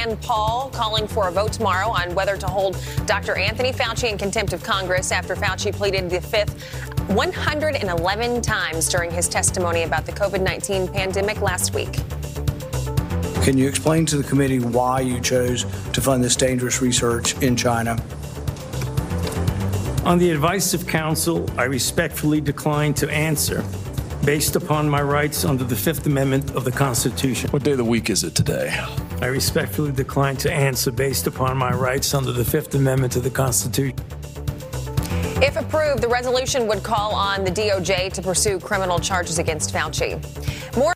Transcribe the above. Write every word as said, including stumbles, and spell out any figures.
Rand Paul calling for a vote tomorrow on whether to hold Doctor Anthony Fauci in contempt of Congress after Fauci pleaded the fifth one hundred eleven times during his testimony about the COVID nineteen pandemic last week. Can you explain to the committee why you chose to fund this dangerous research in China? On the advice of counsel, I respectfully decline to answer based upon my rights under the Fifth Amendment of the Constitution. What day of the week is it today? I respectfully decline to answer based upon my rights under the Fifth Amendment of the Constitution. If approved, the resolution would call on the D O J to pursue criminal charges against Fauci. More